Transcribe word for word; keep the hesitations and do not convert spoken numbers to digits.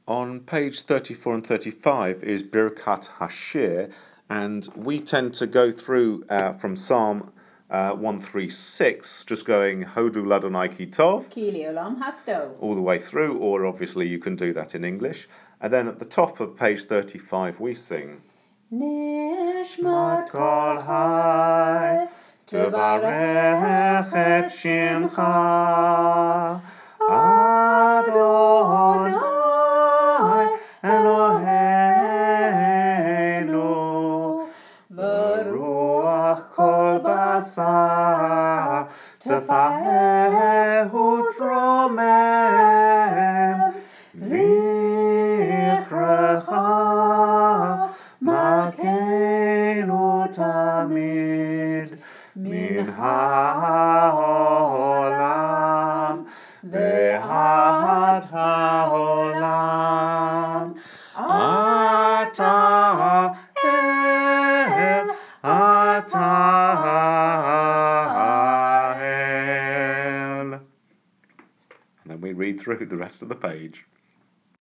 On page thirty-four and thirty-five is Birkat Hashir, and we tend to go through uh, from Psalm uh, one thirty-six, just going Hodu Ladonai Ki Tov, Ki Leolam Hasto, all the way through, or obviously you can do that in English. And then at the top of page thirty-five we sing Nishmat Kol Hai Tevarech et Shimcha Adonai Eloheinu V'ruach kol basar Tefahehu tromem Zichrecha Makenu tamid Min ha'olam Ve'ad ha'olam Ata el Ata el. And then we read through the rest of the page.